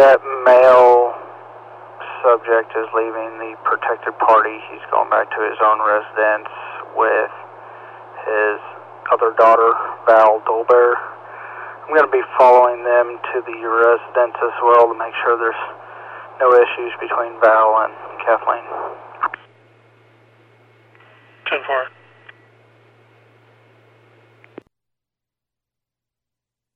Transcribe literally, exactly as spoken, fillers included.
that male subject is leaving the protected party. He's going back to his own residence with his other daughter, Val Dolbear. I'm going to be following them to the residence as well to make sure there's no issues between Val and Kathleen. ten four.